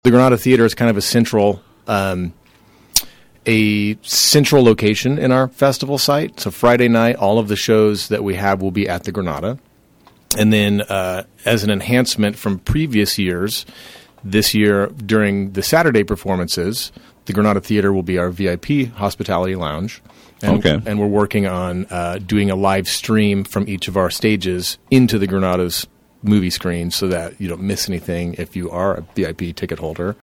The Granada Theater is kind of a central location in our festival site. So Friday night, all of the shows that we have will be at the Granada. And then as an enhancement from previous years, this year during the Saturday performances, the Granada Theater will be our VIP hospitality lounge. And we're working on doing a live stream from each of our stages into the Granada's movie screen so that you don't miss anything if you are a VIP ticket holder.